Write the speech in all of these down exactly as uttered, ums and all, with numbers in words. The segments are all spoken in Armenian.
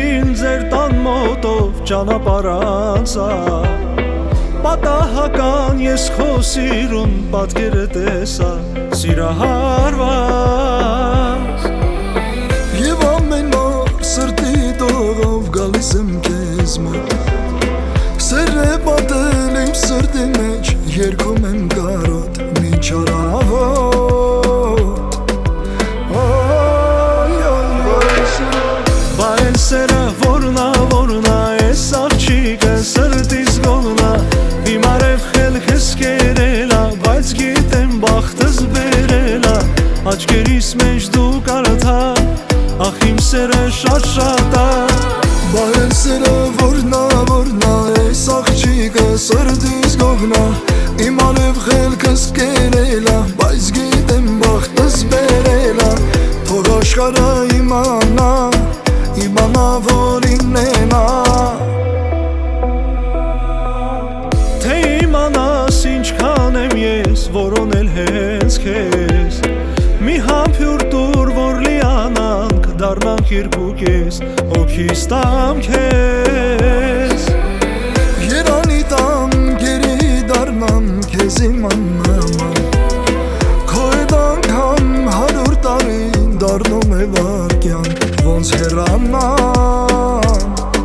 Գիշերին ձեր տան մոտով ճանապարհ անցա Պատահական ես քո սիրուն պատկերը տեսա Սիրահարված Եվ ամեն օր սրտի տողով գալիս եմ քեզ մոտ Սերը պատել իմ սրտի մեջ երգում եմ կարոտ մինչ առավոտ Բա էլ սերը որնա որնա էս աղջիկը սրտիս գողնա Իմ արև խելքս կերելա բայց գիտեմ բախտս բերելա Աչքերիս մեջ դու կարդա ախ իմ սերը շատ շատ ա Բա էլ սերը որնա որնա էս աղջիկը սրտիս գողնա Իմ արև խելքս կերելա բայց գիտեմ բախտս բերելա Թող աշխարհը իմանա իմանա որ իննենա Թե իմանաս ինչքան եմ ես որոնել հենց քեզ Մի համբյուր տուր որ լիանանք դառնանք երկուքես Հոգիս տամ քեզ Երանի տամ գերի դառնամ քեզ իմանամ Քո հետ անգամ հարյուր տարի դառնում է վարկյան ոնց հեռանամ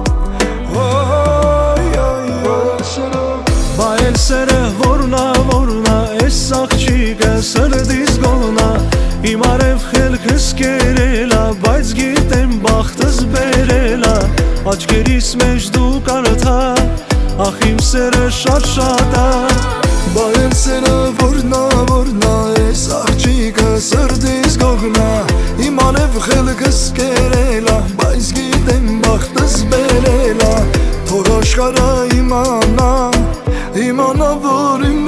Բա էլ սերը որնա որնա էս աղջիկը սրտիս գողնա Իմ արև խելքս կերելա բայց գիտեմ բախտս բերելա Աչքերիս մեջ դու կարդա ախ իմ սերը շատ շատ ա Բա էլ սերը որնա որնա էս աղջիկը սրտիս գողնա Իմ արև խելքս կերելա բայց գիտեմ բախտս բերելա Թող աշխարհը իմանա իմանա որ իմ